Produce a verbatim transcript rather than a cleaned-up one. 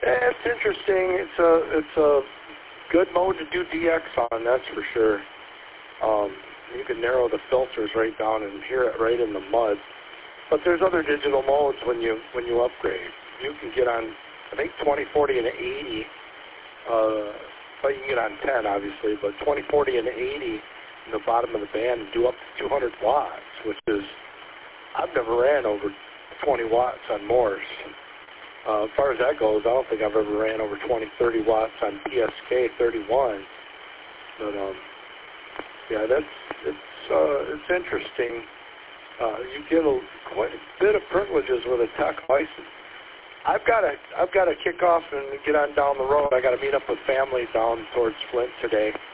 Yeah, it's interesting. It's a it's a good mode to do D X on, that's for sure. Um, you can narrow the filters right down and hear it right in the mud. But there's other digital modes when you when you upgrade. You can get on, I think, twenty, forty, and eighty. Uh, but you can get on ten, obviously. But twenty, forty, and eighty in the bottom of the band and do up to two hundred watts, which is, I've never ran over twenty watts on Morse. Uh, as far as that goes, I don't think I've ever ran over twenty, thirty watts on P S K thirty-one. But um, yeah, that's it's uh, it's interesting. Uh, you get a quite a bit of privileges with a tech license. I've got to I've got to kick off and get on down the road. I got to meet up with family down towards Flint today.